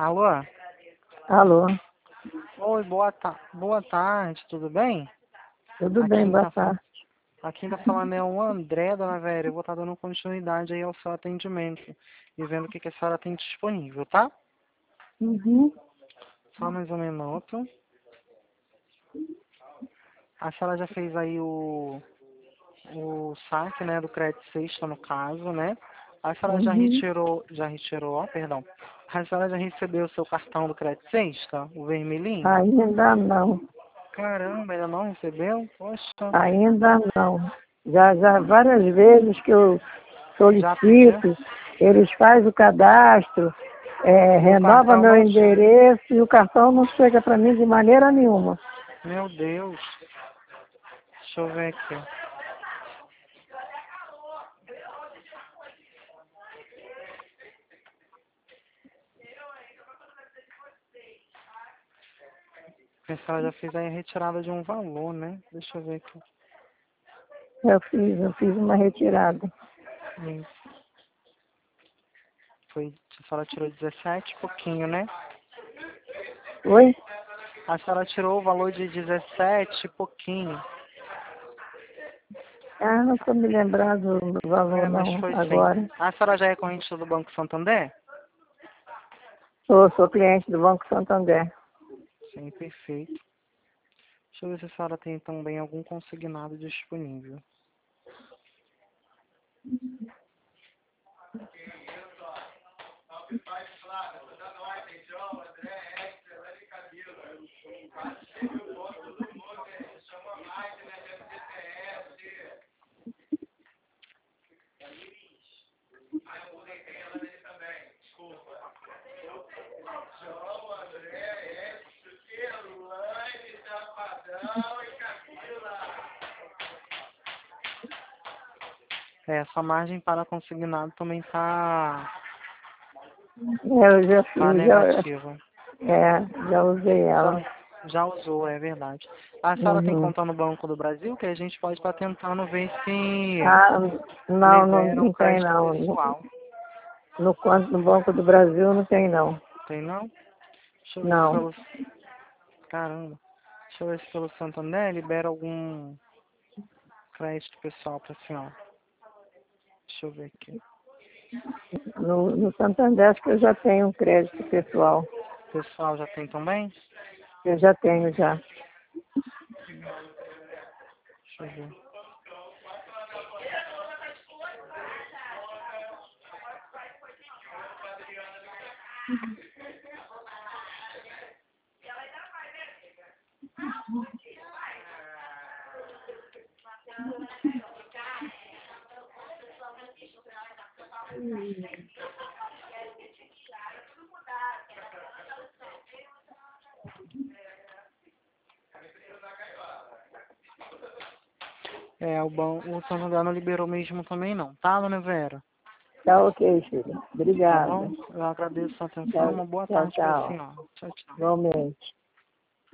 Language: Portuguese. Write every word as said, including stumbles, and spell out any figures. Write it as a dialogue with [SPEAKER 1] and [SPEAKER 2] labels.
[SPEAKER 1] Alô?
[SPEAKER 2] Alô,
[SPEAKER 1] Oi, boa, ta boa tarde, tudo bem?
[SPEAKER 2] tudo
[SPEAKER 1] Aqui
[SPEAKER 2] bem,
[SPEAKER 1] quem
[SPEAKER 2] boa
[SPEAKER 1] tá, fa-
[SPEAKER 2] tarde.
[SPEAKER 1] aqui quem tá falando é o André, dona Vera. Eu vou estar dando continuidade aí ao seu atendimento e vendo o que, que a senhora tem disponível, tá?
[SPEAKER 2] Uhum.
[SPEAKER 1] Só mais um minuto. A senhora já fez aí o, o saque, né, do crédito sexta, no caso, né? A senhora já
[SPEAKER 2] Uhum.
[SPEAKER 1] retirou, já retirou, ó, perdão. A senhora já recebeu o seu cartão do crédito sexta, o vermelhinho?
[SPEAKER 2] Ainda não,
[SPEAKER 1] Caramba, ainda não recebeu? Poxa,
[SPEAKER 2] ainda não. Já, já várias vezes que eu
[SPEAKER 1] já pediu?
[SPEAKER 2] solicito, eles fazem o cadastro, é,
[SPEAKER 1] E o
[SPEAKER 2] renova
[SPEAKER 1] cartão
[SPEAKER 2] meu
[SPEAKER 1] não chega.
[SPEAKER 2] endereço e o cartão não chega para mim de maneira nenhuma.
[SPEAKER 1] Meu Deus. Deixa eu ver aqui. A senhora já fez aí a retirada de um valor, né? Deixa eu ver aqui.
[SPEAKER 2] Eu fiz, eu fiz uma retirada.
[SPEAKER 1] Isso. Foi, a senhora tirou dezessete e pouquinho, né?
[SPEAKER 2] Oi?
[SPEAKER 1] A senhora tirou o valor de dezessete e pouquinho.
[SPEAKER 2] Ah, não estou me lembrando do valor
[SPEAKER 1] É, mas
[SPEAKER 2] não,
[SPEAKER 1] foi sim.
[SPEAKER 2] agora.
[SPEAKER 1] A senhora já é corrente do Banco Santander?
[SPEAKER 2] Sou, sou cliente do Banco Santander.
[SPEAKER 1] Sim, perfeito. Deixa eu ver se a senhora tem também algum consignado disponível. É, essa margem para consignado também tá,
[SPEAKER 2] É, eu já
[SPEAKER 1] tá
[SPEAKER 2] fiz, já,
[SPEAKER 1] negativa.
[SPEAKER 2] é, já usei
[SPEAKER 1] A
[SPEAKER 2] ela.
[SPEAKER 1] senhora já usou, é verdade. A senhora tem
[SPEAKER 2] Uhum.
[SPEAKER 1] conta no Banco do Brasil, que a gente pode estar tentando ver se
[SPEAKER 2] Ah, não, não,
[SPEAKER 1] libera um
[SPEAKER 2] não tem
[SPEAKER 1] crédito
[SPEAKER 2] não. No,
[SPEAKER 1] pessoal.
[SPEAKER 2] no, conto- no Banco do Brasil não tem não.
[SPEAKER 1] Tem não? Deixa eu ver se
[SPEAKER 2] Não.
[SPEAKER 1] pelo. Caramba. Deixa eu ver se pelo Santander libera algum crédito pessoal para a senhora. Deixa eu ver aqui.
[SPEAKER 2] No, no Santander acho que eu já tenho um crédito pessoal.
[SPEAKER 1] Pessoal já tem também?
[SPEAKER 2] Eu já tenho já.
[SPEAKER 1] Deixa eu ver. É, o, ban... o Santander não liberou mesmo também não, tá, dona Vera?
[SPEAKER 2] Tá ok, filho.
[SPEAKER 1] Tá
[SPEAKER 2] Obrigada.
[SPEAKER 1] bom? Eu agradeço a atenção.
[SPEAKER 2] Tchau,
[SPEAKER 1] Uma boa
[SPEAKER 2] tchau,
[SPEAKER 1] tarde para a
[SPEAKER 2] tchau.
[SPEAKER 1] senhora. Tchau, tchau.
[SPEAKER 2] Igualmente.